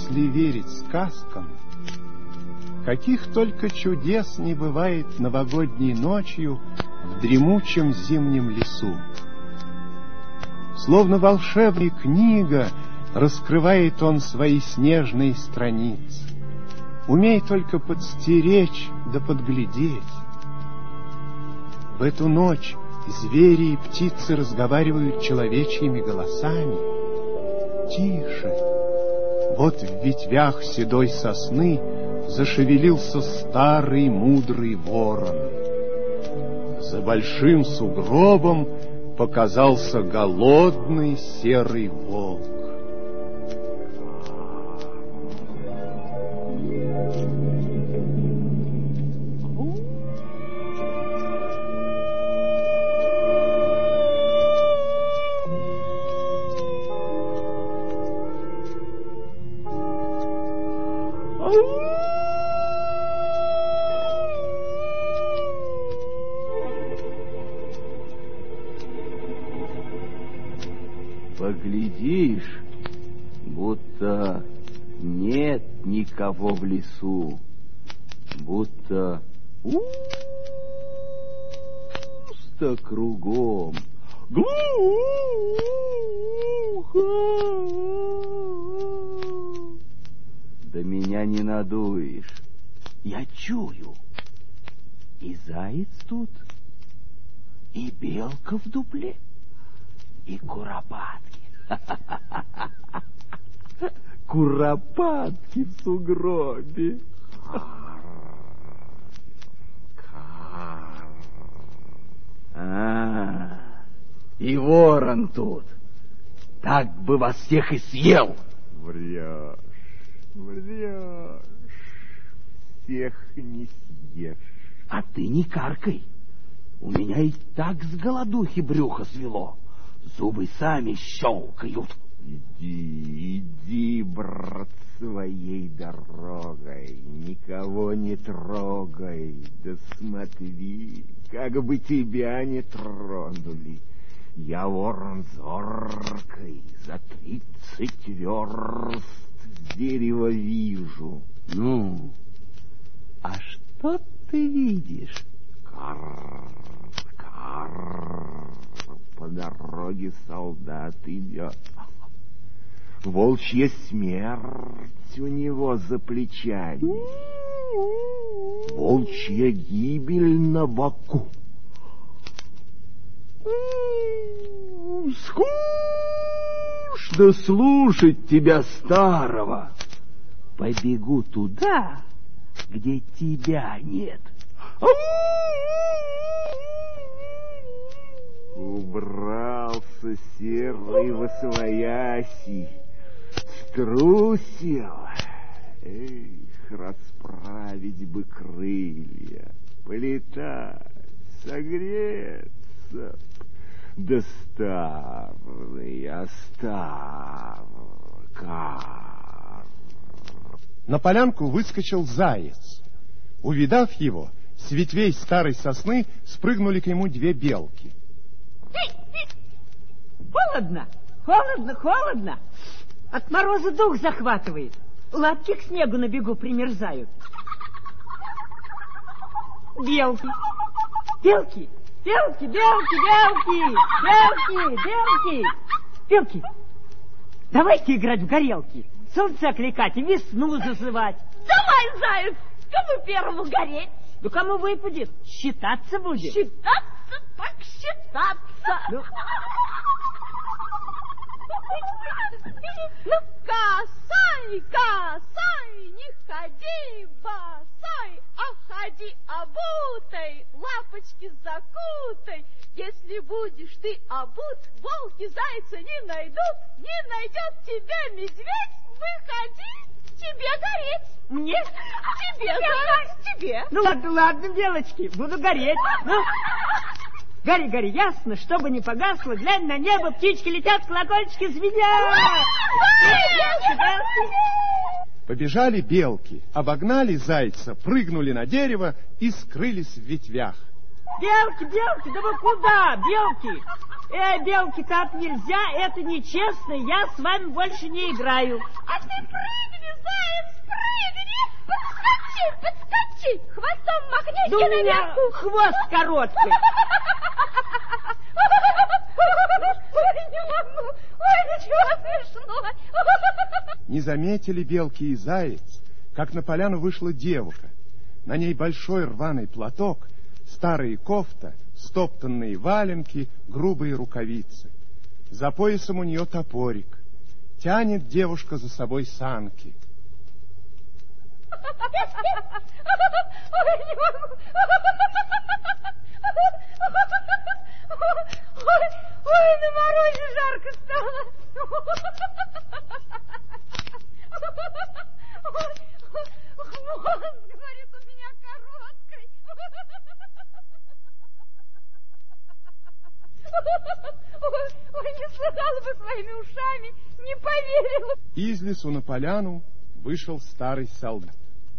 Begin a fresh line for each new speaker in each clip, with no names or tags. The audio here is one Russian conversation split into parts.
Если верить сказкам, каких только чудес не бывает новогодней ночью в дремучем зимнем лесу. Словно волшебная книга раскрывает он свои снежные страницы. Умей только подстеречь да подглядеть. В эту ночь звери и птицы разговаривают человечьими голосами. Тише! Вот в ветвях седой сосны зашевелился старый мудрый ворон. За большим сугробом показался голодный серый волк.
Поглядишь, будто нет никого в лесу, будто пусто кругом. Глухо. Да меня не надуешь, я чую. И заяц тут, и белка в дупле, и куропатки. Куропатки в сугробе. И ворон тут. Так бы вас всех и съел.
Врешь, всех не съешь.
А ты не каркай. У меня и так с голодухи брюхо свело. Зубы сами щелкают.
Иди, брат, своей дорогой, никого не трогай, да смотри, как бы тебя не тронули. Я ворон зоркой, за 30 верст с дерева вижу.
Ну, а что ты видишь?
По дороге солдат идет. Волчья смерть у него за плечами. Волчья гибель на боку.
Скучно слушать тебя, старого. Побегу туда, где тебя нет.
Убрался серый восвояси, струсил. Эх, расправить бы крылья, полетать, согреться. Да старый,
На полянку выскочил заяц. Увидав его, с ветвей старой сосны спрыгнули к нему 2 белки.
Холодно. От мороза дух захватывает. Лапки к снегу на бегу примерзают. Белки. Давайте играть в горелки. Солнце окликать и весну зазывать.
Давай, заяц, кому первому гореть?
Да кому выпадет, считаться будет.
Считаться так считаться.
Ну,
косай, не ходи босой, а ходи обутой, лапочки закутай. Если будешь ты обут, волки зайца не найдут, не найдет тебя медведь, выходи, тебе гореть.
Мне?
Тебе гореть, тебе.
Ну ладно, белочки, буду гореть. Ну, гори, ясно, чтобы не погасло, глянь на небо, птички летят, колокольчики звенят. Белки.
Побежали белки, обогнали зайца, прыгнули на дерево и скрылись в ветвях.
Белки, да вы куда, белки? Белки, так нельзя, это нечестно, я с вами больше не играю.
А ты прыгни, заяц, прыгни! Подскочи! Хвостом махнись
Да у меня
наверху!
хвост короткий.
Ой, не могу! Ой, ну чего смешно!
Не заметили белки и заяц, как на поляну вышла девушка. На ней большой рваный платок, старые кофта, стоптанные валенки, грубые рукавицы. За поясом у нее топорик. Тянет девушка за собой санки.
Ой, не могу! Ой, на морозе жарко стало! Хвост, говорит, у меня короткий! Ой, не слыхала бы своими ушами, не поверила!
Из лесу на поляну вышел старый солдат.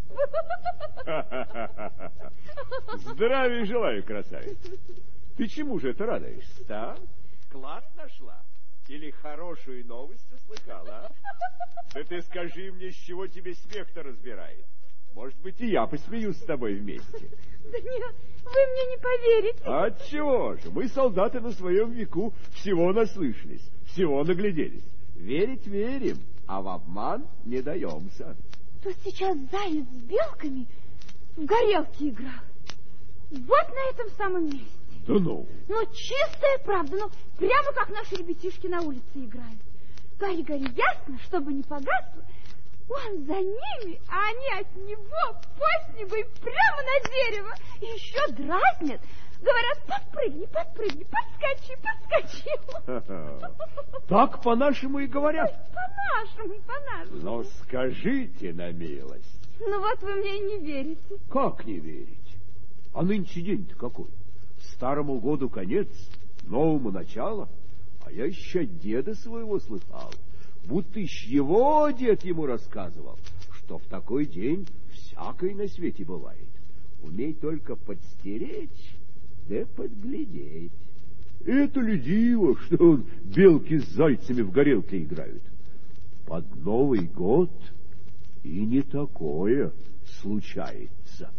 Здравия желаю, красавица. Ты чему же это радуешься, а? Клад нашла? Или хорошую новость услыхала, а? Да ты скажи мне, с чего тебе смех-то разбирает? Может быть, и я посмеюсь с тобой вместе.
Да нет, вы мне не поверите.
Отчего же? Мы, солдаты, на своем веку всего наслышались, всего нагляделись. Верить верим, а в обман не даемся.
Тут сейчас заяц с белками в горелки играл. Вот на этом самом месте.
Да ну?
Ну, чистая правда, ну, прямо как наши ребятишки на улице играют. Гори-гори ясно, чтобы не погасло. Он за ними, а они от него по снегу и прямо на дерево. И еще дразнят. Говорят, подпрыгни, подпрыгни, подскочи, подскочи.
Так по-нашему и говорят.
По-нашему.
Но скажите на милость.
Ну вот вы мне и не верите.
Как не верить? А нынче день-то какой? Старому году конец, новому начало. А я еще от деда своего слыхал, будто еще его дед ему рассказывал, что в такой день всякой на свете бывает. Умей только подстеречь, да подглядеть. Это ли диво, что он белки с зайцами в горелке играют? Под Новый год и не такое случается.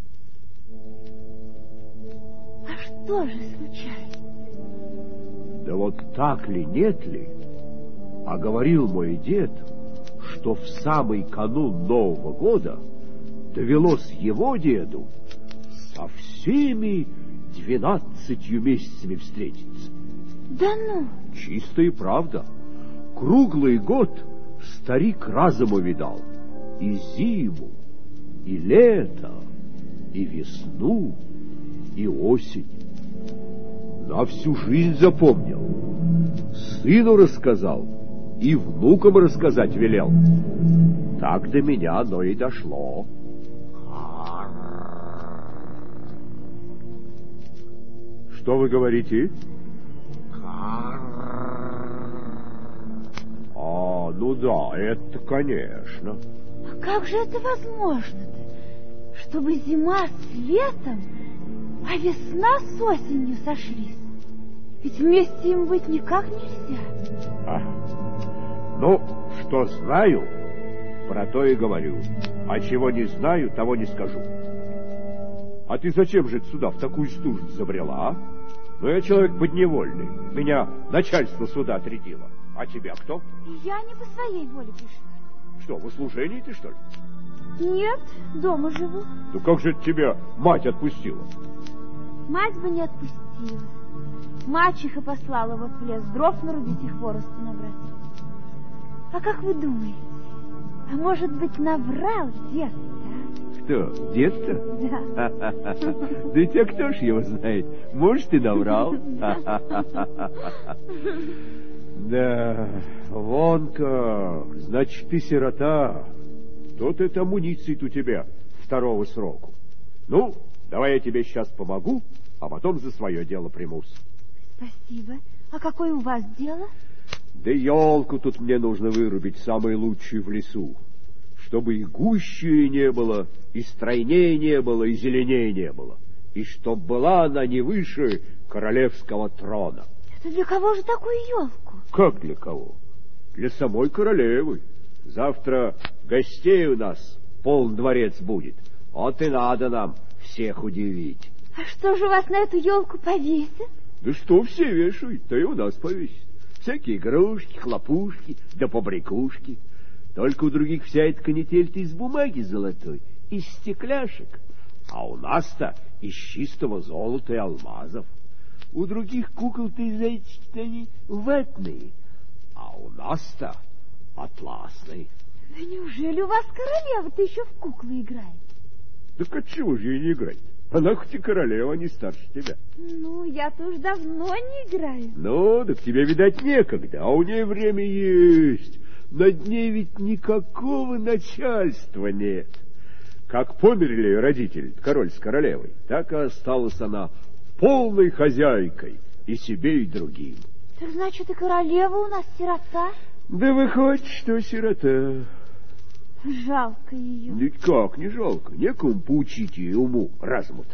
А что же случается?
Да вот так ли, нет ли? А говорил мой дед, что в самый канун Нового года довелось его деду со всеми 12 месяцами встретиться.
Да ну?
Чистая правда. Круглый год старик разом увидал. И зиму, и лето, и весну, и осень. На всю жизнь запомнил. Сыну рассказал и внукам рассказать велел. Так до меня оно и дошло. Что вы говорите? А, ну да, это конечно.
А как же это возможно-то? Чтобы зима с летом, а весна с осенью сошлись. Ведь вместе им быть никак нельзя.
Ну, что знаю, про то и говорю. А чего не знаю, того не скажу. А ты зачем же сюда в такую стужу забрела, а? Ну, я человек подневольный. Меня начальство сюда отрядило. А тебя кто?
Я не по своей воле пришла.
Что, в услужении ты, что ли?
Нет, дома живу.
Ну, как же тебя мать отпустила?
Мать бы не отпустила. Мачеха послала вот в лес дров нарубить и хворосту набрать. А как вы думаете, а может быть наврал дед, да?
Кто, дед-то?
Да.
Да тебя кто ж его знает? Может, и наврал. Да, вон как, значит, ты сирота. Тут это амуниции-то у тебя второго сроку. Ну, давай я тебе сейчас помогу, а потом за свое дело примусь.
Спасибо. А какое у вас дело?
Да елку тут мне нужно вырубить, самую лучшую в лесу, чтобы и гуще не было, и стройнее не было, и зеленее не было, и чтоб была она не выше королевского трона.
Это для кого же такую елку?
Как для кого? Для самой королевы. Завтра гостей у нас полный дворец будет. Вот и надо нам всех удивить.
А что же вас на эту елку повесят?
Да что все вешают, то и у нас повесят. Всякие игрушки, хлопушки, да побрякушки. Только у других вся эта канитель-то из бумаги золотой, из стекляшек. А у нас-то из чистого золота и алмазов. У других кукол-то и зайчики-то они ватные, а у нас-то атласные.
Да неужели у вас королева-то еще в куклы играет?
Так отчего же ей не играть? Она хоть и королева, не старше тебя.
Ну, я-то уж давно не играю.
Ну, так тебе, видать, некогда, а у ней время есть. Над ней ведь никакого начальства нет. Как померли ее родители, король с королевой, так и осталась она полной хозяйкой и себе, и другим.
Так значит, и королева у нас сирота?
Да выходит, что сирота.
Жалко ее.
Никак не жалко, некому поучить ее уму разуму-то.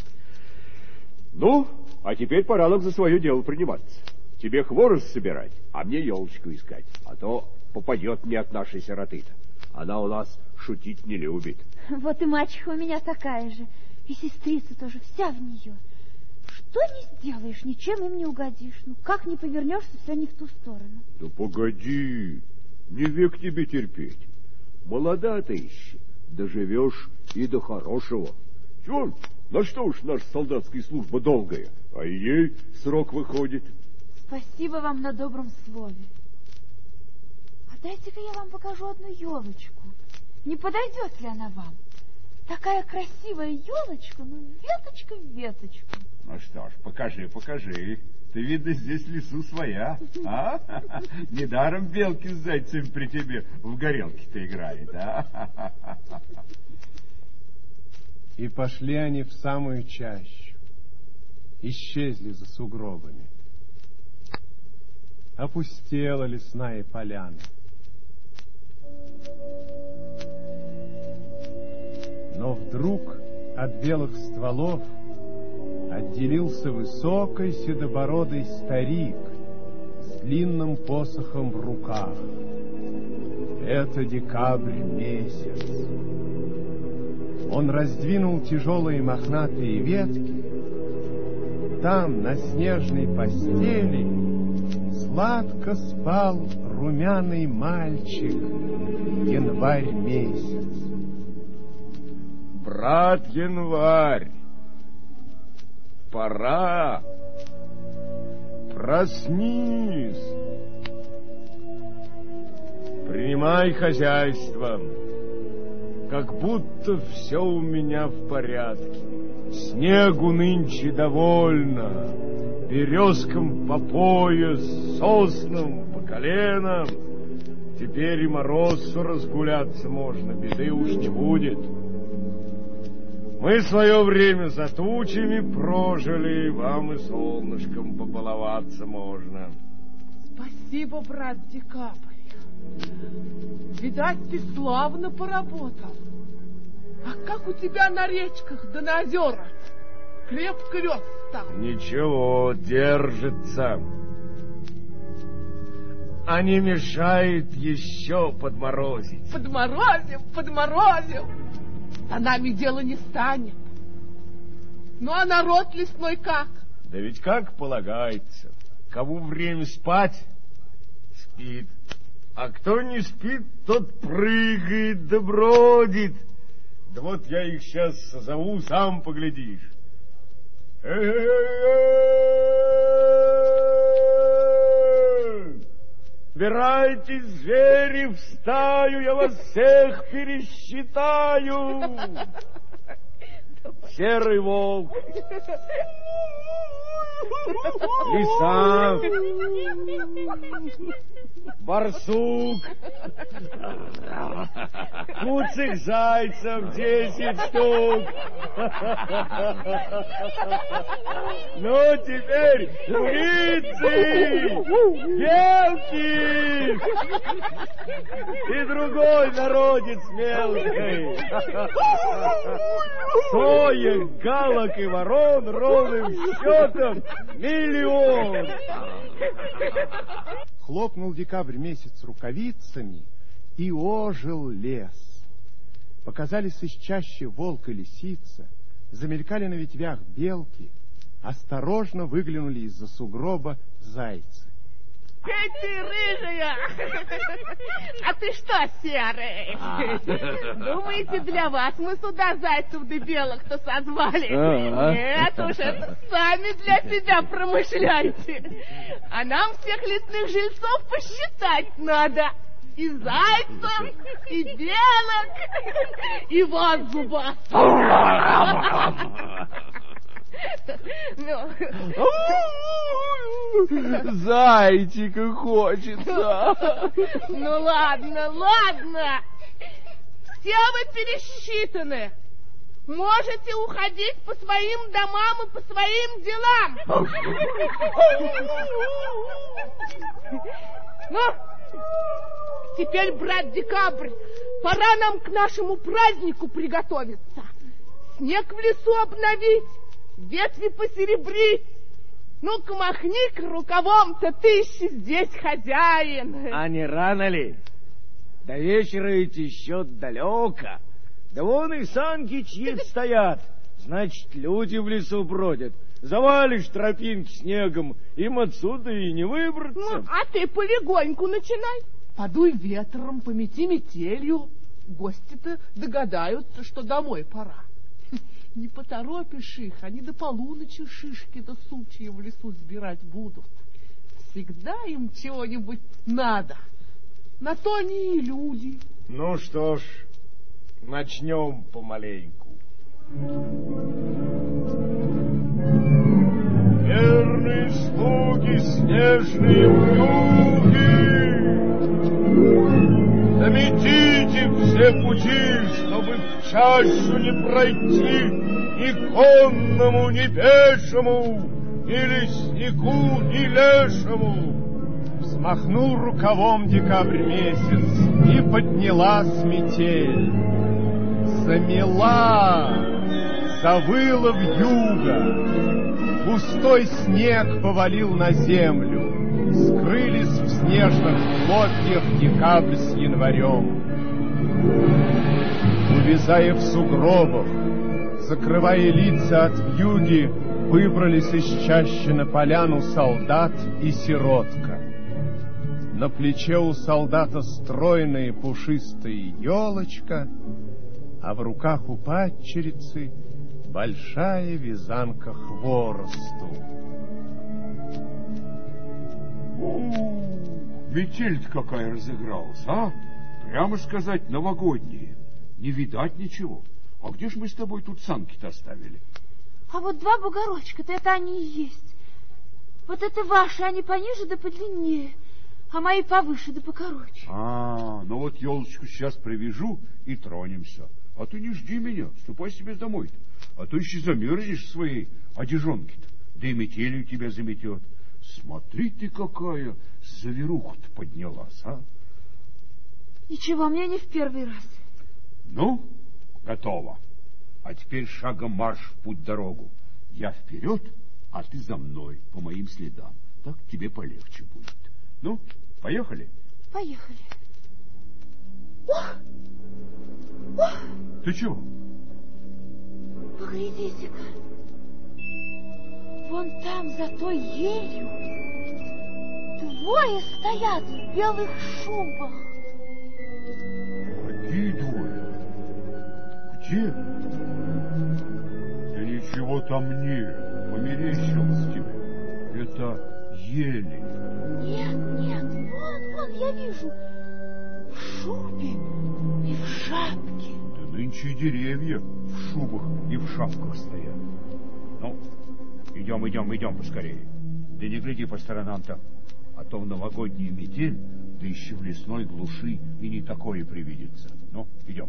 Ну, а теперь пора нам за свое дело приниматься. Тебе хворост собирать, а мне елочку искать, а то попадет мне от нашей сироты-то. Она у нас шутить не любит.
Вот и мачеха у меня такая же, и сестрица тоже, вся в нее. Что не сделаешь, ничем им не угодишь. Ну, как не повернешься, все не в ту сторону.
Да погоди, не век тебе терпеть. Молода ты еще, доживешь и до хорошего. Чего? На что уж наша солдатская служба долгая, а ей срок выходит.
Спасибо вам на добром слове. А дайте-ка я вам покажу одну елочку. Не подойдет ли она вам? Такая красивая елочка, ну, веточка в веточку.
Ну что ж, покажи, покажи. Ты, видно, здесь в лесу своя, а? Недаром белки с зайцами при тебе в горелке-то играют, а? И пошли они в самую чащу, исчезли за сугробами. Опустела лесная поляна. Но вдруг от белых стволов отделился высокий седобородый старик с длинным посохом в руках. Это декабрь месяц. Он раздвинул тяжелые мохнатые ветки. Там, на снежной постели, сладко спал румяный мальчик, январь месяц. Брат Январь, пора, проснись, принимай хозяйство, как будто все у меня в порядке. Снегу нынче довольно, березкам по пояс, соснам по коленам. Теперь и морозу разгуляться можно, беды уж не будет. Мы свое время за тучами прожили, вам и солнышком побаловаться можно.
Спасибо, брат Декабрь. Видать, ты славно поработал. А как у тебя на речках да на озерах? Крепко лед стал.
Ничего, держится. А не мешает еще подморозить.
Подморозим, подморозим. За нами дело не станет. Ну, а народ лесной как?
Да ведь как полагается. Кому время спать, спит. А кто не спит, тот прыгает да бродит. Да вот я их сейчас созову, сам поглядишь. Собирайтесь, звери, в стаю, я вас всех пересчитаю. Серый волк, лиса, барсук, куцых зайцев 10 штук. Ну, теперь птицы, белки и другой народец мелкий. Соек, галок и ворон ровным счетом 1 000 000. Хлопнул декабрь месяц рукавицами и ожил лес. Показались из чащи волк и лисица, замелькали на ветвях белки, осторожно выглянули из-за сугроба зайцы.
Эй, ты рыжая! А ты что, серый? Думаете, для вас мы сюда зайцев да белок-то созвали? Нет, уже сами для себя промышляйте. А нам всех лесных жильцов посчитать надо. И зайцев, и белок, и вас зубастых.
Зайчика хочется.
Ну ладно, ладно. Все вы пересчитаны. Можете уходить по своим домам и по своим делам. Ну, теперь, брат Декабрь, пора нам к нашему празднику приготовиться. Снег в лесу обновить, ветви посеребрить. Ну-ка, махни-ка рукавом-то, ты еще здесь хозяин.
А не рано ли? До вечера ведь еще далеко. Да вон и санки чьи-то стоят. Значит, люди в лесу бродят. Завалишь тропинки снегом, им отсюда и не выбраться.
Ну, а ты полегоньку начинай.
Подуй ветром, помети метелью. Гости-то догадаются, что домой пора. Не поторопишь их, они до полуночи шишки да сучья в лесу сбирать будут. Всегда им чего-нибудь надо. На то они и люди.
Ну что ж, начнем помаленьку. Верные слуги, снежные вьюги, заметите все пути, чтобы в чащу не пройти ни конному, ни пешему, ни леснику, ни лешему.
Взмахнул рукавом декабрь месяц, и поднялась метель. Замела, завыла вьюга, густой снег повалил на землю, скрылись в снежных хлопьях декабрь с январем. Увязая в сугробах, закрывая лица от вьюги, выбрались из чащи на поляну солдат и сиротка. На плече у солдата стройная пушистая елочка, а в руках у падчерицы большая вязанка хворосту.
Метель-то какая разыгралась, а? Прямо сказать, новогодняя. Не видать ничего. А где ж мы с тобой тут санки-то оставили?
А вот два бугорочка-то это они и есть. Вот это ваши, они пониже да подлиннее, а мои повыше да покороче.
Ну вот елочку сейчас привяжу и тронемся. А ты не жди меня, ступай себе домой. А то еще замерзнешь в своей одежонке-то, да и метелью тебя заметет. Смотри ты, какая заверуха-то поднялась, а?
Ничего, мне не в первый раз.
Ну, готово. А теперь шагом марш в путь-дорогу. Я вперед, а ты за мной, по моим следам. Так тебе полегче будет. Ну, поехали?
Поехали. Ох! Ох!
Ты чего?
Поглядите-ка. Вон там, за той елью, двое стоят в белых шубах.
Какие двое? Где? Да ничего там нет, померещилось тебе. Это ели.
Нет, вон, я вижу. В шубе и в шапке.
Да нынче и деревья в шубах и в шапках стоят. Ну, идем поскорее. Да не гляди по сторонам-то, а то в новогоднюю метель, да еще в лесной глуши и не такое привидится. Ну, идем.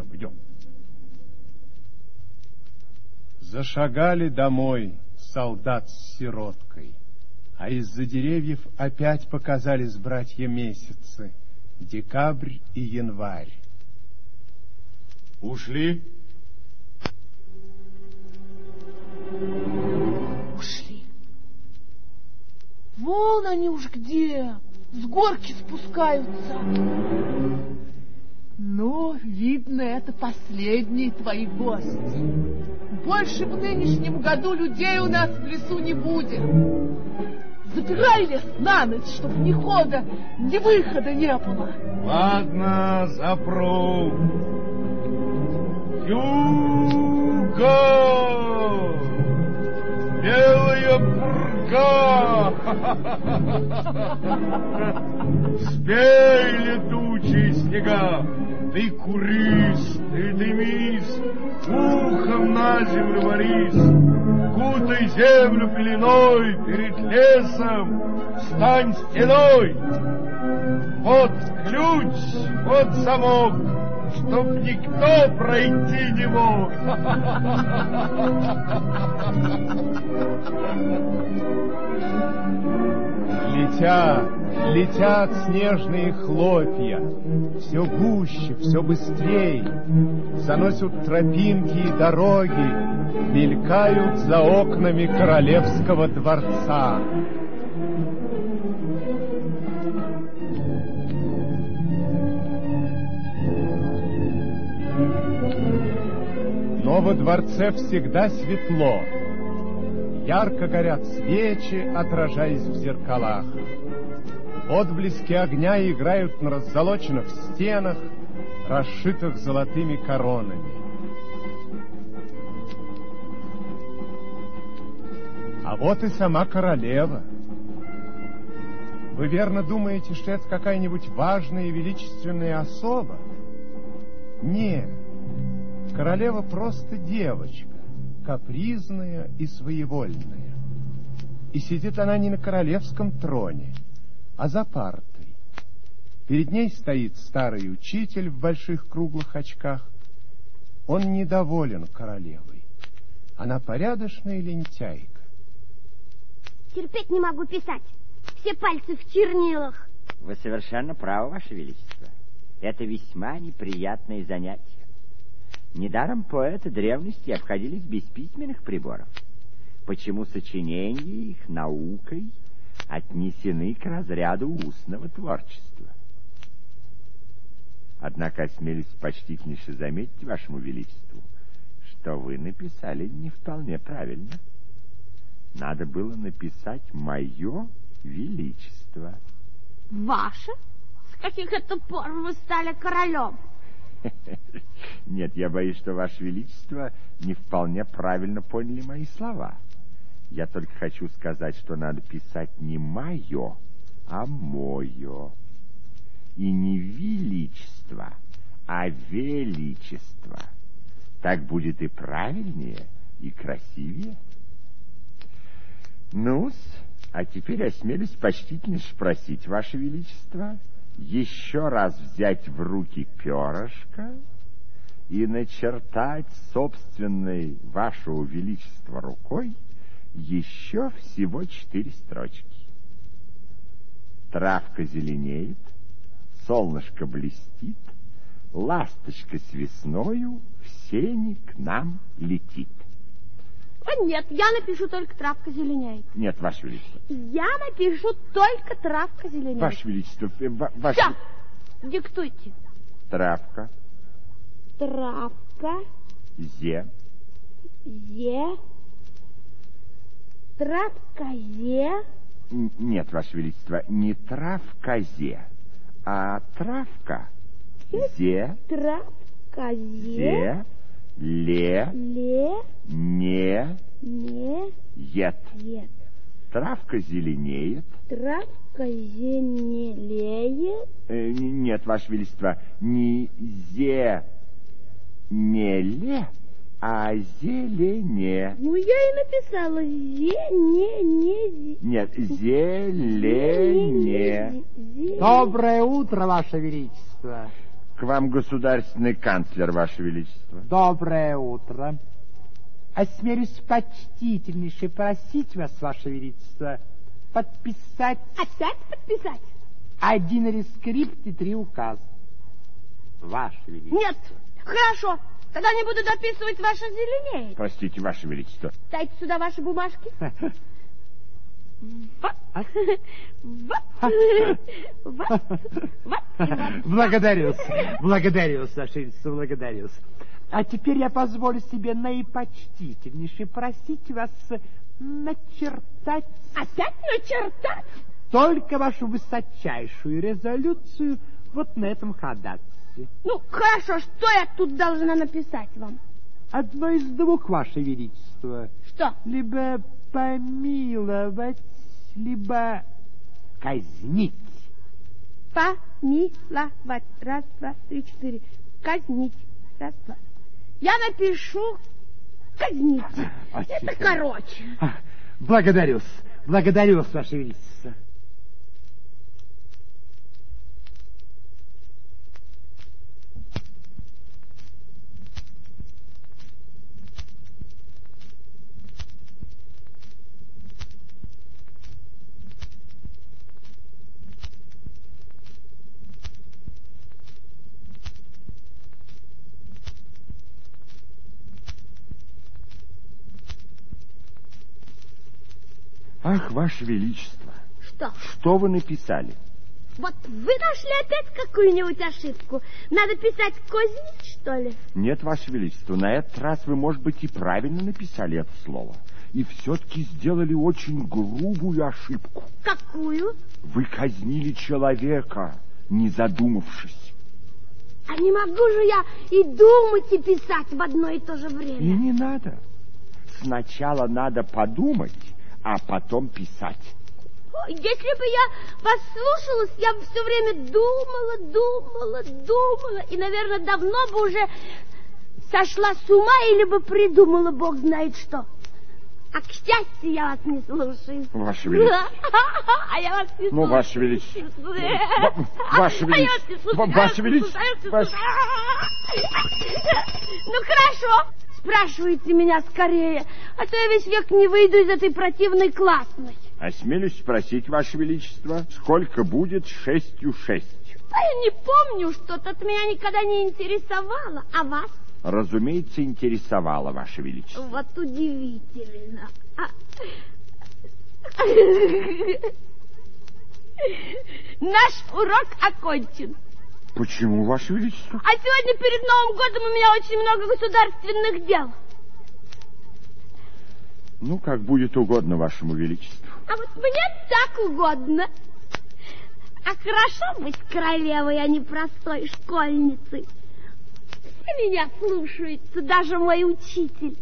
Зашагали домой солдат с сироткой, а из-за деревьев опять показались братья месяцы, декабрь и январь.
Ушли?
Ушли. Вон они уж где, с горки спускаются. Ну, видно, это последние твои гости. Больше в нынешнем году людей у нас в лесу не будет. Запирай лес на ночь, чтобы ни хода, ни выхода не было.
Ладно, запру. Юга! Белая пурга! Спей, летучие снега! Ты курись, ты дымись, ухом на землю варись, кутай землю пеленой перед лесом, стань стеной. Вот ключ, вот замок, чтоб никто пройти не мог.
Летят снежные хлопья, все гуще, все быстрей, заносят тропинки и дороги, мелькают за окнами королевского дворца. Но во дворце всегда светло. Ярко горят свечи, отражаясь в зеркалах. Отблески огня играют на раззолоченных стенах, расшитых золотыми коронами. А вот и сама королева. Вы верно думаете, что это какая-нибудь важная и величественная особа? Нет. Королева просто девочка, капризная и своевольная. И сидит она не на королевском троне, а за партой. Перед ней стоит старый учитель в больших круглых очках. Он недоволен королевой. Она порядочная лентяйка.
Терпеть не могу писать. Все пальцы в чернилах.
Вы совершенно правы, Ваше Величество. Это весьма неприятное занятие. Недаром поэты древности обходились без письменных приборов. Почему сочинения их наукой отнесены к разряду устного творчества? Однако осмелюсь почтительнейше заметить Вашему Величеству, что вы написали не вполне правильно. Надо было написать «Мое Величество».
Ваше? С каких это пор вы стали королем?
Нет, я боюсь, что Ваше Величество не вполне правильно поняли мои слова. Я только хочу сказать, что надо писать не «мое», а «мое». И не «величество», а «величество». Так будет и правильнее, и красивее. Ну-с, а теперь осмелюсь почтительно спросить, Ваше Величество, еще раз взять в руки перышко и начертать собственной Вашего Величества рукой еще всего 4 строчки. Травка зеленеет, солнышко блестит, ласточка с весною в сени к нам летит.
Нет, я напишу только «Травка зеленеет».
Нет, Ваше Величество.
Я напишу только «Травка зеленеет».
Ваше Величество,
Все, диктуйте.
Травка.
Травка.
Зе.
Травка зе.
Нет, Ваше Величество, не травка зе, а травка зе.
Травка зе.
Ле. Не. Ет. Травка зеленеет.
Травка зеленеет.
Нет, Ваше Величество, не зе, не ле, а зелене.
Ну, я и написала зе.
Нет, зелене.
Доброе утро, Ваше Величество.
К вам государственный канцлер, Ваше Величество.
Доброе утро. Осмелюсь почтительнейше просить вас, Ваше Величество, подписать...
Опять подписать?
1 рескрипт и 3 указа. Ваше Величество.
Нет, хорошо. Тогда не буду дописывать «Ваше зеленеет».
Простите, Ваше Величество.
Дайте сюда ваши бумажки.
Благодарю, Ваше Величество, благодарю. А теперь я позволю себе наипочтительнейше просить вас начертать...
Опять начертать?
Только вашу высочайшую резолюцию вот на этом ходатайстве.
Ну, хорошо, что я тут должна написать вам?
Одно из двух, Ваше Величество.
Что?
Либо помиловать, либо казнить.
Помиловать. Раз, два, три, четыре. Казнить. Раз, два. Я напишу казнить. Это короче.
Благодарю, Ваше Величество.
Ах, Ваше Величество!
Что?
Что вы написали?
Вот вы нашли опять какую-нибудь ошибку. Надо писать казнить, что ли?
Нет, Ваше Величество, на этот раз вы, может быть, и правильно написали это слово. И все-таки сделали очень грубую ошибку.
Какую?
Вы казнили человека, не задумавшись.
А не могу же я и думать, и писать в одно и то же время.
И не надо. Сначала надо подумать, а потом писать.
Если бы я послушалась, я бы все время думала, и, наверное, давно бы уже сошла с ума или бы придумала бог знает что. А, к счастью, я вас не слушаю.
Ваше Величество.
А я вас не слушаю.
Ваше Величество. Ваше Величество. Ваше Величество.
Ну, хорошо. Спрашивайте меня скорее, а то я весь век не выйду из этой противной классной.
Осмелюсь спросить, Ваше Величество, сколько будет 6 × 6?
А я не помню, что-то от меня никогда не интересовало. А вас?
Разумеется, интересовало, Ваше Величество.
Вот удивительно. Наш урок окончен.
Почему, Ваше Величество?
А сегодня перед Новым годом у меня очень много государственных дел.
Ну, как будет угодно Вашему Величеству.
А вот мне так угодно. А хорошо быть королевой, а не простой школьницей. Все меня слушаются, даже мой учитель.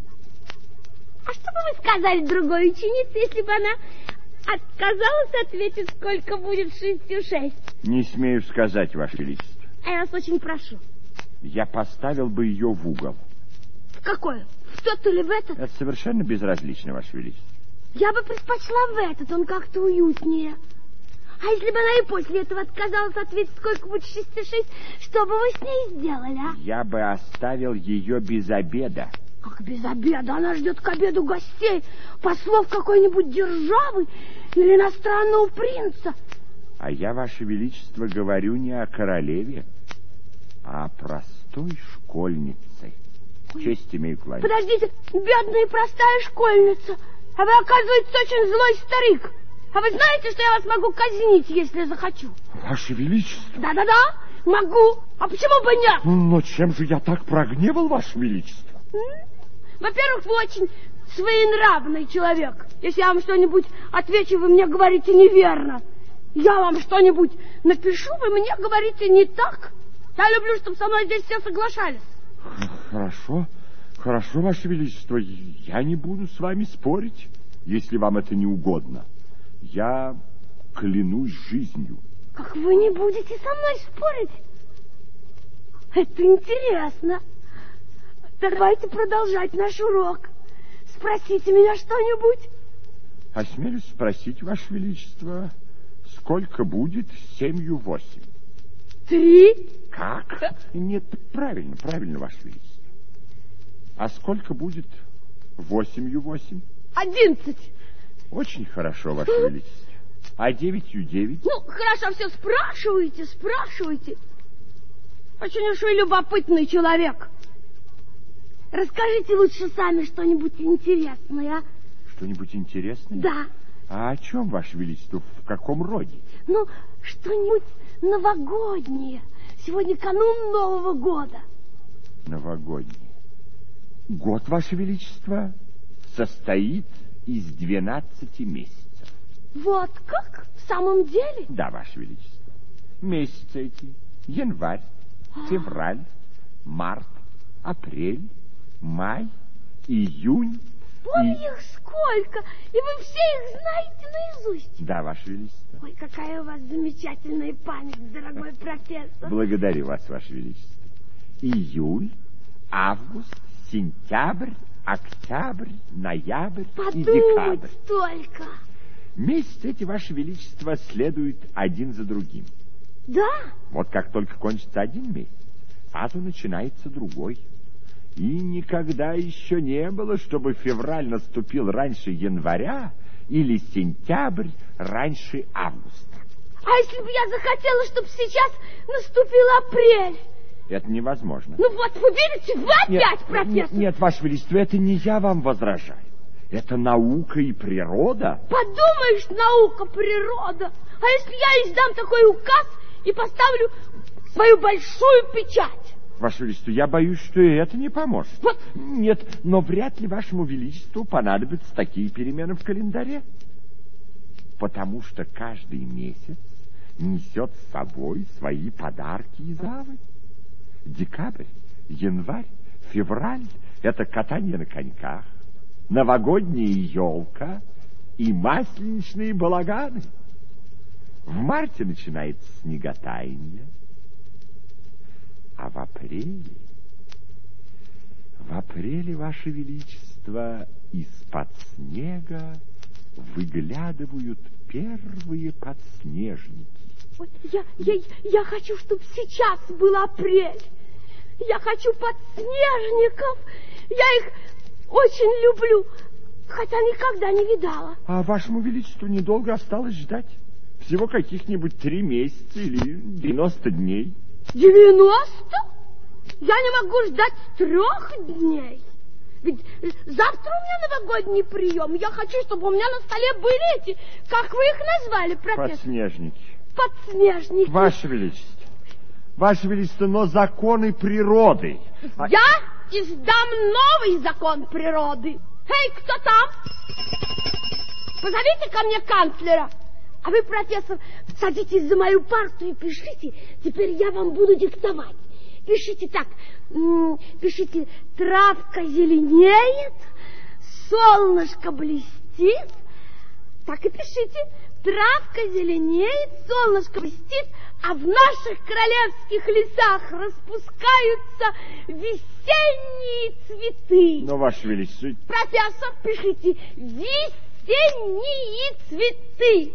А что бы вы сказали другой ученице, если бы она отказалась ответить, сколько будет 6 × 6?
Не смею сказать, Ваше Величество.
А я вас очень прошу.
Я поставил бы ее в угол.
В какой? В тот или в этот?
Это совершенно безразлично, Ваше Величество.
Я бы предпочла в этот, он как-то уютнее. А если бы она и после этого отказалась ответить, сколько будет 6 × 6, что бы вы с ней сделали, а?
Я бы оставил ее без обеда.
Как без обеда? Она ждет к обеду гостей, послов какой-нибудь державы или иностранного принца.
А я, Ваше Величество, говорю не о королеве, а о простой школьнице. Честь имею кланяться.
Подождите, бедная и простая школьница. А вы, оказывается, очень злой старик. А вы знаете, что я вас могу казнить, если захочу?
Ваше Величество.
Да-да-да, могу. А почему бы нет?
Но чем же я так прогневал, Ваше Величество?
Во-первых, вы очень своенравный человек. Если я вам что-нибудь отвечу, вы мне говорите неверно. Я вам что-нибудь напишу, вы мне говорите не так. Я люблю, чтобы со мной здесь все соглашались.
Хорошо, Ваше Величество, я не буду с вами спорить, если вам это не угодно. Я клянусь жизнью.
Как вы не будете со мной спорить? Это интересно. Давайте продолжать наш урок. Спросите меня что-нибудь.
Осмелюсь спросить, Ваше Величество, сколько будет 7 × 8?
3.
Как? Нет, правильно, Ваше Величество. А сколько будет 8 × 8?
11.
Очень хорошо, Ваше Величество. А 9 × 9?
Ну, хорошо, все спрашивайте. Очень уж вы любопытный человек. Расскажите лучше сами что-нибудь интересное, а?
Что-нибудь интересное?
Да.
А о чем, Ваше Величество, в каком роде?
Ну, что-нибудь новогоднее. Сегодня канун Нового года.
Новогоднее. Год, Ваше Величество, состоит из 12 месяцев.
Вот как? В самом деле?
Да, Ваше Величество. Месяцы эти: январь, февраль, март, апрель, май, июнь.
Ой, их сколько! И вы все их знаете наизусть?
Да, Ваше Величество.
Ой, какая у вас замечательная память, дорогой профессор.
Благодарю вас, Ваше Величество. Июль, август, сентябрь, октябрь, ноябрь и декабрь.
Только.
Месяцы эти, Ваше Величество, следуют один за другим.
Да?
Вот как только кончится один месяц, сразу начинается другой. И никогда еще не было, чтобы февраль наступил раньше января или сентябрь раньше августа.
А если бы я захотела, чтобы сейчас наступил апрель?
Это невозможно.
Ну вот, вы видите, вы опять, профессор.
Нет, Ваше Величество, это не я вам возражаю. Это наука и природа.
Подумаешь, наука, природа. А если я издам такой указ и поставлю свою большую печать?
Ваше Величество, я боюсь, что и это не поможет.
Вот.
Нет, но вряд ли Вашему Величеству понадобятся такие перемены в календаре. Потому что каждый месяц несет с собой свои подарки и заводи. Декабрь, январь, февраль — это катание на коньках, новогодняя елка и масленичные балаганы. В марте начинается снеготаяние, а в апреле, Ваше Величество, из-под снега выглядывают первые подснежники.
Вот я хочу, чтобы сейчас был апрель. Я хочу подснежников. Я их очень люблю, хотя никогда не видала.
А Вашему Величеству недолго осталось ждать. Всего каких-нибудь 3 месяца или 90 дней.
90? Я не могу ждать 3 дней. Ведь завтра у меня новогодний прием. Я хочу, чтобы у меня на столе были эти, как вы их назвали, профессор?
Подснежники.
Подснежники.
Ваше Величество, но законы природы.
Я издам новый закон природы. Эй, кто там? Позовите ко мне канцлера. А вы, профессор, садитесь за мою парту и пишите. Теперь я вам буду диктовать. Пишите так. Пишите: травка зеленеет, солнышко блестит. Так и пишите. Травка зеленеет, солнышко блестит, а в наших королевских лесах распускаются весенние цветы.
Но, Ваше Величество...
Профессор, пишите: весенние цветы.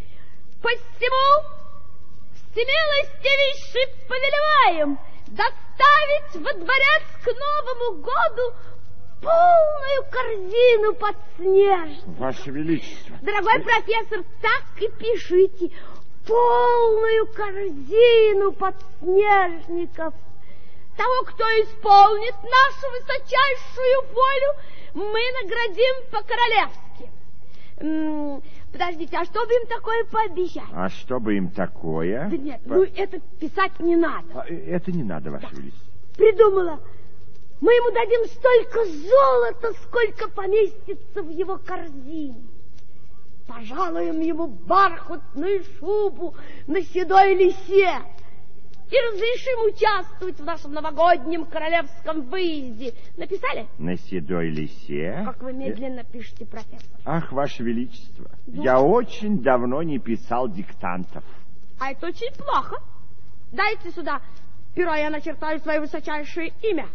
Посему всемилостивейше повелеваем доставить во дворец к Новому году полную корзину подснежников.
Ваше Величество...
Дорогой профессор, так и пишите: полную корзину подснежников. Того, кто исполнит нашу высочайшую волю, мы наградим по-королевски. Подождите, а что бы им такое пообещать?
А что бы им такое?
Да нет, ну это писать не надо.
Это не надо, Ваше Величество.
Придумала. Мы ему дадим столько золота, сколько поместится в его корзине. Пожалуем ему бархатную шубу на седой лисе и разрешим участвовать в нашем новогоднем королевском выезде. Написали?
На седой лисе?
Как вы медленно пишете, профессор.
Ах, Ваше Величество,
да.
Я очень давно не писал диктантов.
А это очень плохо. Дайте сюда перо, я начертаю свое высочайшее имя.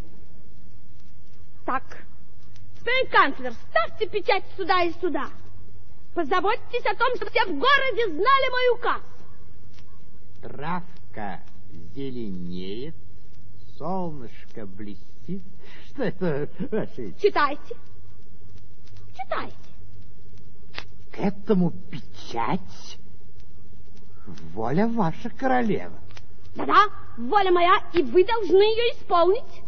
Так, господин канцлер, ставьте печать сюда и сюда. Позаботьтесь о том, чтобы все в городе знали мой указ.
Травка зеленеет, солнышко блестит. Что это?
Читайте. Читайте.
К этому печать. Воля ваша, королева.
Да-да, воля моя, и вы должны ее исполнить.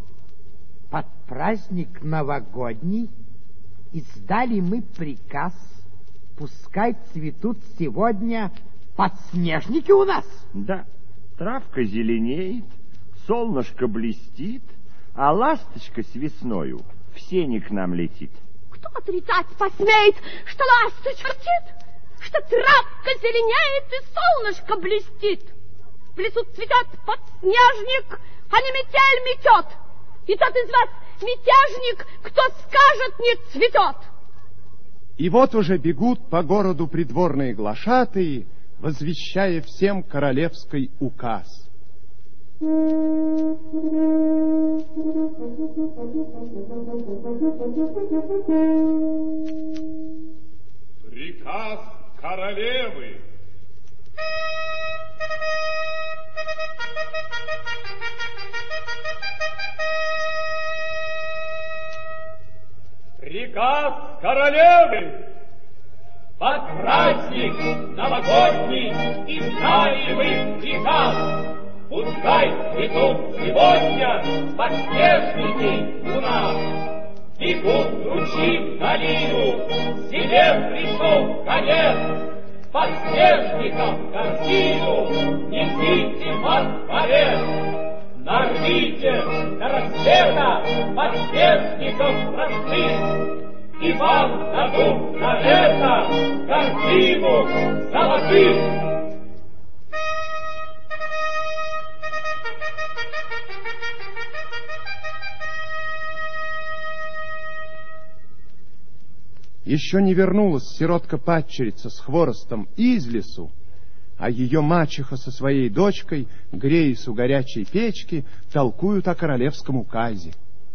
Под праздник новогодний издали мы приказ Пускай цветут сегодня подснежники у нас.
Да, травка зеленеет, солнышко блестит, а ласточка с весною в сени к нам летит.
Кто отрицать посмеет, что ласточка летит, что травка зеленеет и солнышко блестит? В лесу цветет подснежник, а не метель метет. И тот из вас мятежник, кто скажет, не цветет.
И вот уже бегут по городу придворные глашатые, возвещая всем королевский указ.
Приказ королевы. Приказ королевы. Под праздник новогодний издаем приказ. Пускай цветут сегодня подснежники у нас. Бегут ручьи в долину, себе пришел конец. Подснежникам корзину несите во дворец. Нарвите до рассвета подснежников простых, и вам дадут за это корзину золотых.
Еще не вернулась сиротка-падчерица с хворостом из лесу, а ее мачеха со своей дочкой, греясь у горячей печки, толкуют о королевском указе.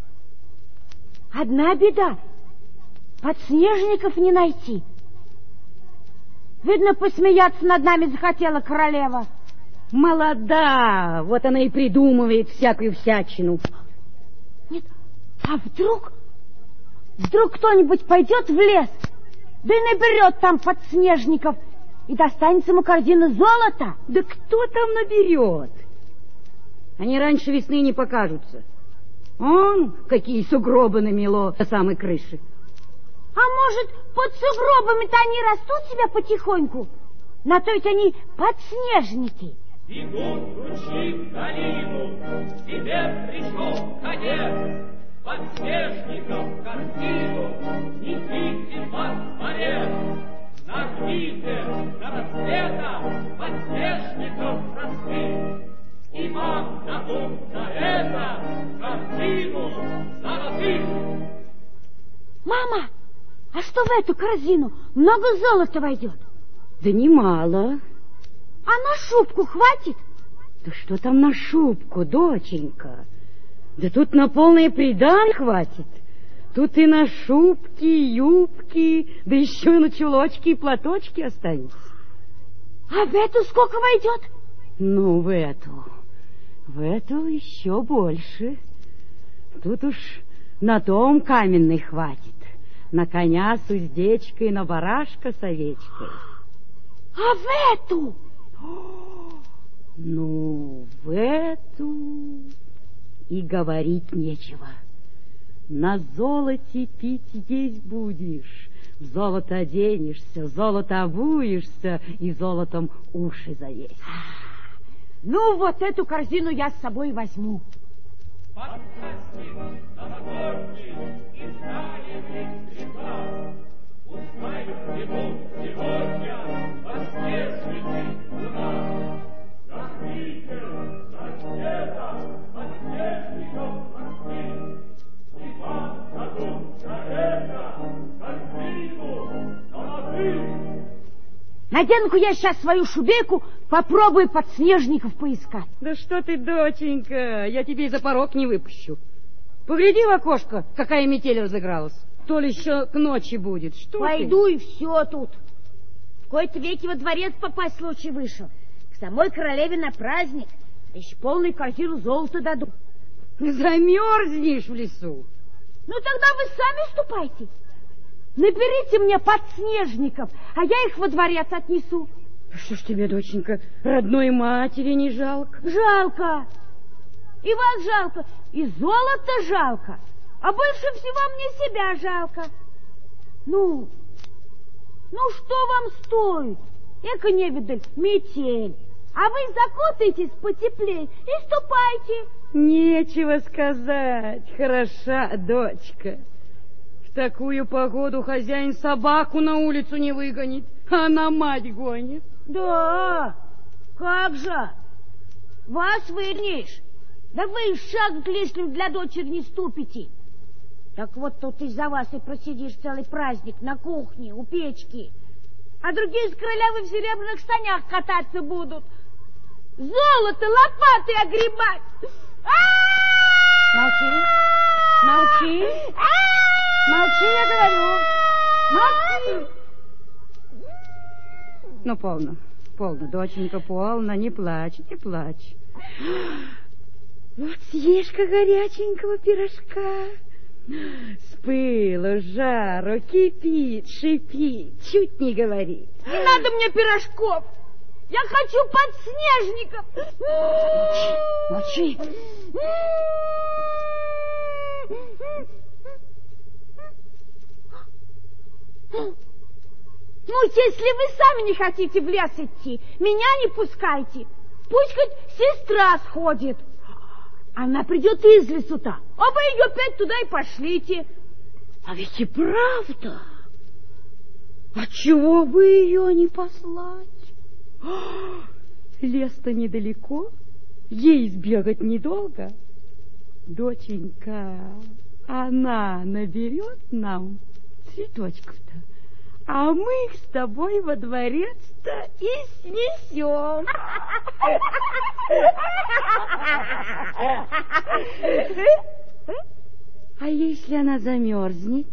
Одна беда. Подснежников не найти. Видно, посмеяться над нами захотела королева.
Молода, вот она и придумывает всякую всячину.
Нет, а вдруг кто-нибудь пойдет в лес, да и наберет там подснежников, и достанется ему корзина золота?
Да кто там наберет? Они раньше весны не покажутся. Какие сугробы намело до самой крыши.
А может, под сугробами-то они растут себя потихоньку? На то ведь они подснежники.
Бегут ручьи в долину, себе пришел конец. Подснежников корзину несите во дворец. Нарвите до рассвета подснежников простых, и вам дадут за это корзину золотых.
Мама, а что в эту корзину? Много золота войдет?
Да немало.
А на шубку хватит?
Да что там на шубку, доченька? Да тут на полные придан хватит. Тут и на шубки, и юбки, да еще и на чулочки и платочки останется.
А в эту сколько войдет?
Ну, в эту еще больше. Тут уж на дом каменный хватит, на коня с уздечкой, на барашка с овечкой.
А в эту?
Ну, в эту и говорить нечего. На золоте пить есть будешь, в золото оденешься, золото обуешься и золотом уши заесть.
Ну, вот эту корзину я с собой возьму.
Пускай придут сегодня подснежники у нас. Жахните до света подснежников простых, и вам дадут за это корзину золотых.
Надену-ка я сейчас свою шубейку, попробую подснежников поискать.
Да что ты, доченька, я тебе и за порог не выпущу. Погляди в окошко, какая метель разыгралась. То ли еще к ночи будет. Что
Пойду ты? И все тут. В кои-то веки во дворец попасть случай вышел. К самой королеве на праздник. Да еще полную корзину золота дадут.
Замерзнешь в лесу.
Ну тогда вы сами ступайте. Наберите мне подснежников, а я их во дворец отнесу.
Что ж тебе, доченька, родной матери не жалко?
Жалко. И вас жалко, и золото жалко. А больше всего мне себя жалко. Ну,
Ну, что вам стоит? Эко-невидаль, метель. А вы закутайтесь потеплее и ступайте.
Нечего сказать, хороша дочка. В такую погоду хозяин собаку на улицу не выгонит, а она мать гонит.
Да, как же? Вас выгонишь? Да вы и шаг лишним для дочери не ступите. Так вот тут из-за вас и просидишь целый праздник на кухне, у печки. А другие с королевы в серебряных санях кататься будут. Золото лопатой огребать.
Молчи, молчи, молчи, я говорю. Молчи. Ну, полно, доченька, полно, не плачь, не плачь. Вот съешь-ка горяченького пирожка. С пылу, жару, кипит, шипит, чуть не говорит.
Не надо мне пирожков. Я хочу подснежников.
Молчи.
Ну, если вы сами не хотите в лес идти, меня не пускайте. Пусть хоть сестра сходит. Она придет из лесу-то, а вы ее опять туда и пошлите.
А ведь и правда. Отчего бы ее не послать? Лес-то недалеко, ей сбегать недолго. Доченька, она наберет нам цветочков-то, а мы их с тобой во дворец-то и снесем. А если она замерзнет?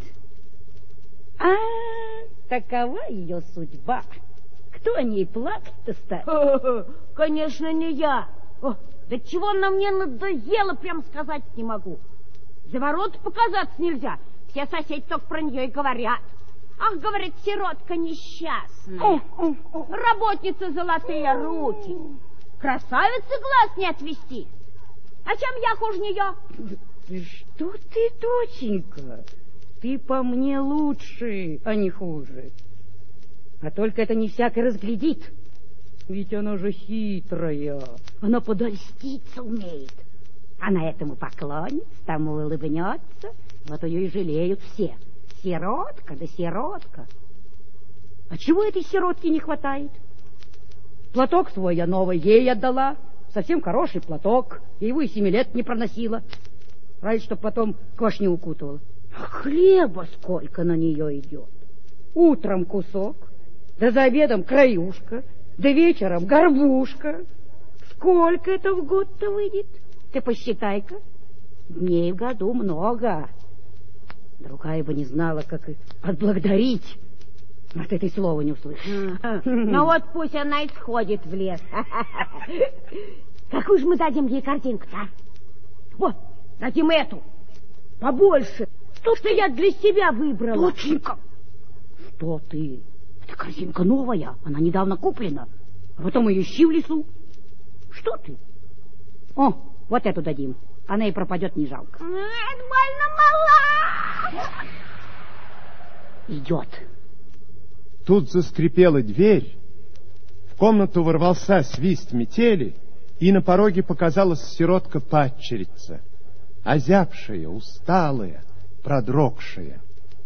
Такова ее судьба. Кто о ней плакать-то станет?
Конечно, не я. Да чего она мне надоела, прям сказать не могу. За ворот показаться нельзя. Все соседи только про нее и говорят. Ах, говорит, сиротка несчастная. Работница золотые руки. Красавицы глаз не отвести. А чем я хуже нее?
Что ты, доченька? Ты по мне лучше, а не хуже. А только это не всякий разглядит. Ведь она же хитрая. Она подольститься умеет. Она этому поклонится, тому улыбнется. Вот ее и жалеют все. Сиротка, да сиротка. А чего этой сиротке не хватает? Платок свой я новый ей отдала. Совсем хороший платок. Я его и 7 лет не проносила. Ради, чтоб потом квашню укутывала. А хлеба сколько на нее идет. Утром кусок, да за обедом краюшка, да вечером горбушка. Сколько это в год-то выйдет? Ты посчитай-ка. Дней в году много. Другая бы не знала, как и отблагодарить. От этой слова не услышишь.
Ну вот пусть она и сходит в лес. Какую же мы дадим ей картинку-то, а? Вот, дадим эту. Побольше. То, что я для себя выбрала.
Доченька! Что ты? Эта корзинка новая, она недавно куплена. А потом ее ищи в лесу. Что ты? О, вот эту дадим. Она и пропадет, не жалко.
Это больно мала.
Идет.
Тут заскрипела дверь, в комнату ворвался свист метели, и на пороге показалась сиротка-падчерица, озябшая, усталая, продрогшая.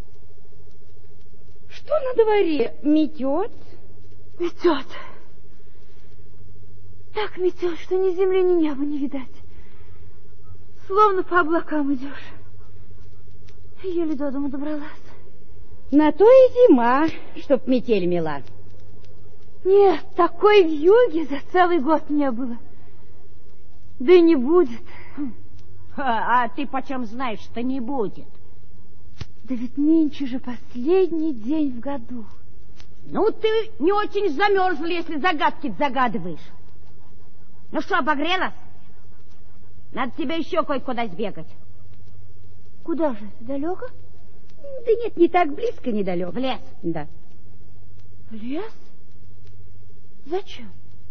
Что на дворе? Метет?
Метет. Так метет, что ни земли, ни неба не видать. Словно по облакам идешь. Еле до дому добралась.
На то и зима, чтоб метель мела.
Нет, такой вьюги за целый год не было. Да и не будет.
А ты почем знаешь, что не будет?
Да ведь нынче же последний день в году.
Ну, ты не очень замерзла, если загадки загадываешь. Ну что, обогрелась? Надо тебе еще кое-куда сбегать.
Куда же? Далеко?
Да нет, не так близко, недалеко.
В лес?
Да.
В лес? Зачем?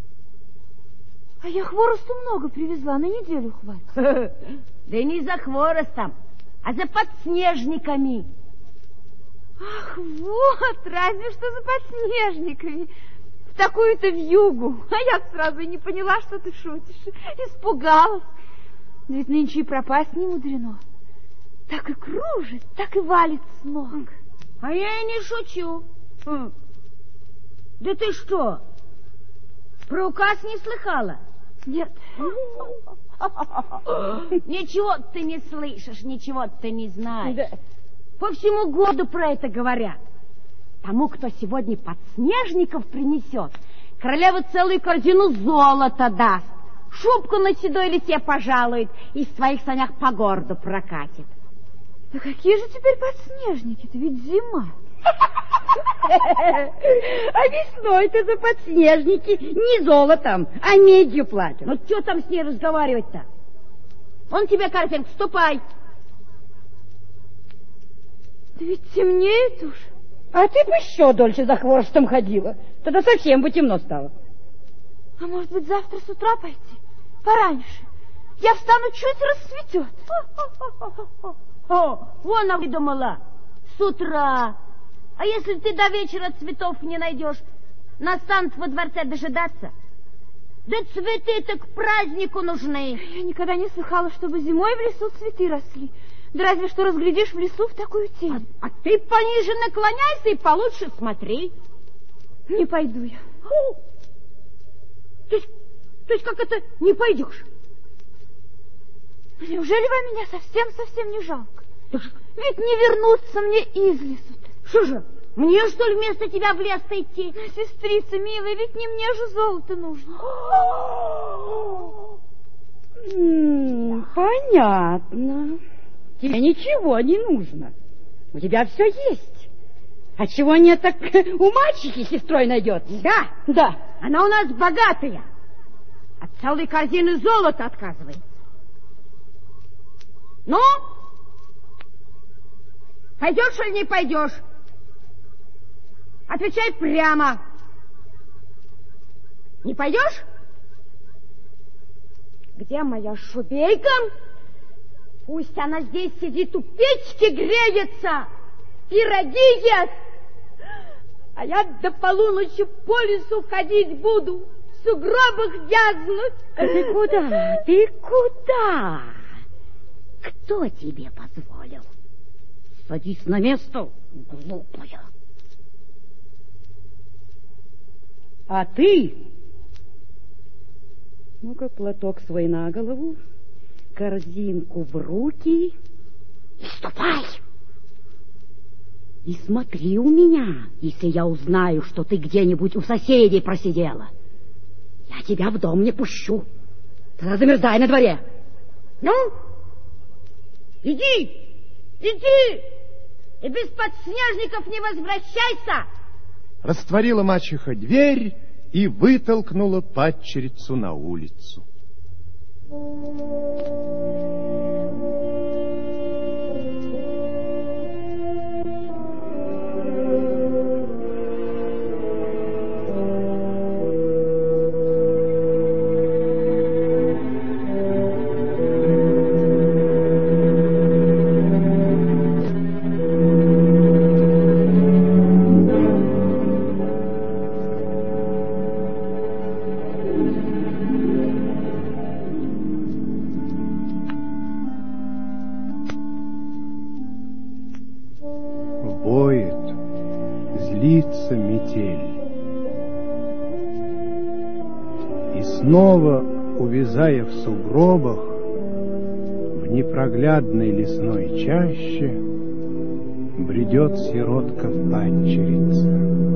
А я хворосту много привезла, на неделю хватит.
Да не за хворостом, а за подснежниками.
Ах, вот, разве что за подснежниками. В такую-то вьюгу. А я сразу и не поняла, что ты шутишь. Испугалась. Ведь нынче и пропасть не мудрено. Так и кружит, так и валит с ног.
А я и не шучу. Да ты что, про указ не слыхала?
Нет.
Ничего ты не слышишь, ничего ты не знаешь. Да. По всему году про это говорят. Тому, кто сегодня подснежников принесет, королева целую корзину золота даст, шубку на седой лисе пожалует и в своих санях по городу прокатит.
Да какие же теперь подснежники-то, ведь зима.
А весной-то за подснежники не золотом, а медью платят.
Ну, что там с ней разговаривать-то? Он тебе, Карпенко, ступай.
Да ведь темнеет уж.
А ты бы еще дольше за хворостом ходила. Тогда совсем бы темно стало.
А может быть, завтра с утра пойти? Пораньше. Я встану, чуть рассветет.
Вон она выдумала. С утра. А если ты до вечера цветов не найдешь, настанут во дворце дожидаться? Да цветы-то к празднику нужны.
Я никогда не слыхала, чтобы зимой в лесу цветы росли. Да разве что разглядишь в лесу в такую тень.
А ты пониже наклоняйся и получше смотри.
Не пойду я.
То есть как это не пойдешь?
Неужели вам меня совсем не жалко? Ведь не вернуться мне из лесу-то.
Что же, мне, что ли, вместо тебя в лес-то идти?
Сестрица, милая, ведь не мне же золото нужно.
Понятно. Тебе ничего не нужно. У тебя все есть. А чего нет, так у мачехи сестрой найдется.
Да. Она у нас богатая. От целой корзины золота отказывает. Ну? Пойдешь или не пойдешь? Отвечай прямо. Не пойдешь? Где моя шубейка? Пусть она здесь сидит, у печки греется, пироги ест. А я до полуночи по лесу ходить буду, в сугробах вязнуть.
Ты куда? Ты куда? Кто тебе позволил? Садись на место, глупая. А ты? Ну-ка, платок свой на голову, корзинку в руки и ступай. И смотри у меня, если я узнаю, что ты где-нибудь у соседей просидела. Я тебя в дом не пущу. Тогда замерзай на дворе.
Ну, иди, и без подснежников не возвращайся.
Растворила мачеха дверь и вытолкнула падчерицу на улицу. Снова, увязая в сугробах, в непроглядной лесной чаще, бредет сиротка-падчерица.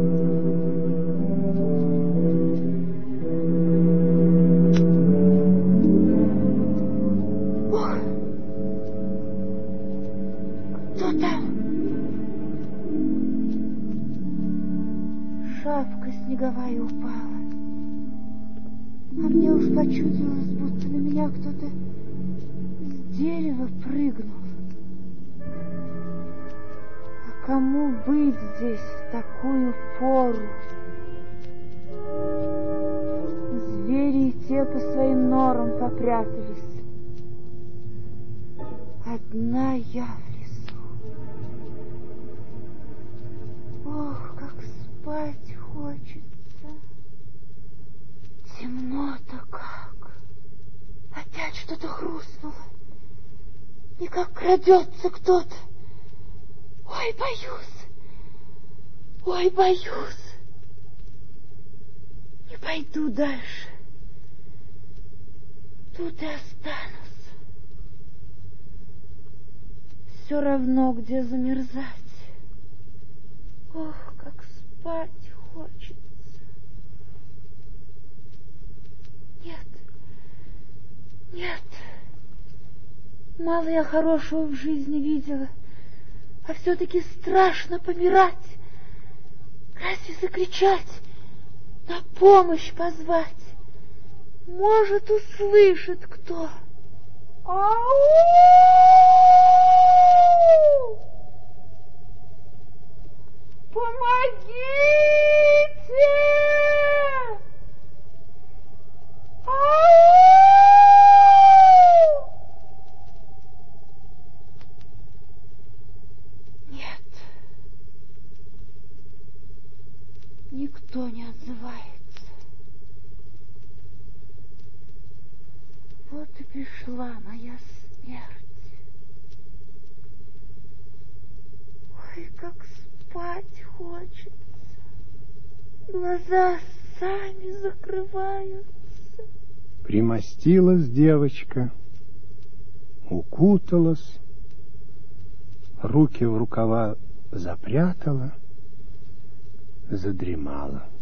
Ох, кто там? Шапка снеговая упала. А мне уж почудилось, будто на меня кто-то с дерева прыгнул. А кому быть здесь в такую пору? Звери и те по своим норам попрятались. Одна я в лесу. спать хочется. Темно-то как. Опять что-то хрустнуло. И как крадется кто-то. Ой, боюсь. Ой, боюсь. Не пойду дальше. Тут и останусь. Все равно, где замерзать. Ох, как спать хочется. Нет, нет. Мало я хорошего в жизни видела, а все-таки страшно помирать. Разве закричать, на помощь позвать? Может, услышит кто. Ау! Помогите! Ау! Нет. Никто не отзывается. Вот и пришла моя смерть. Ой, как спать хочется. Глаза сами закрываются.
Примостилась девочка, укуталась, руки в рукава запрятала, задремала.